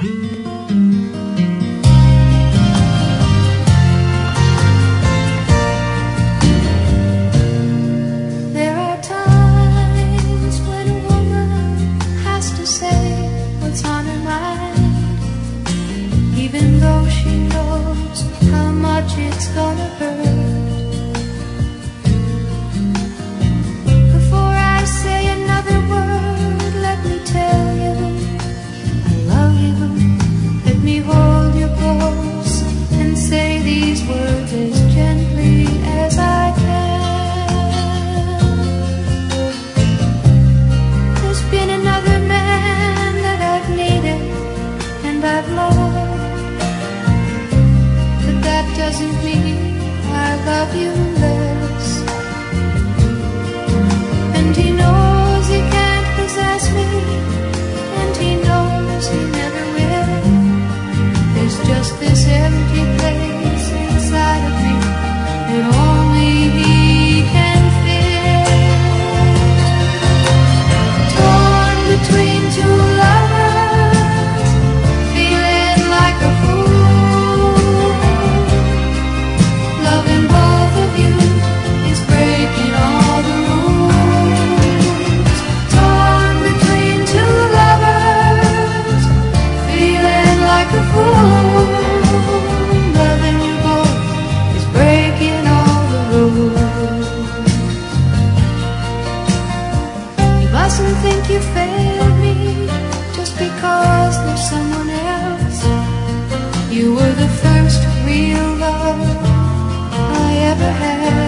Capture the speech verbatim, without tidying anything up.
There are times when a woman has to say what's on her mind, even though she knows how much it's gonna hurt. Before I say another word, let me tell you I love you. Let me hold you close and say these words as gently as I can. There's been another man that I've needed and I've loved, but that doesn't mean I love you less. And he knows he can't possess me, and he knows he never will. There's just this empty place inside of me that only he can fill. Torn between two lovers, feeling like a fool. Loving both of you is breaking all the rules. Torn between two lovers, feeling like a fool. Loving you both is breaking all the rules. You mustn't think you failed me just because there's someone else. You were the first real love I ever had.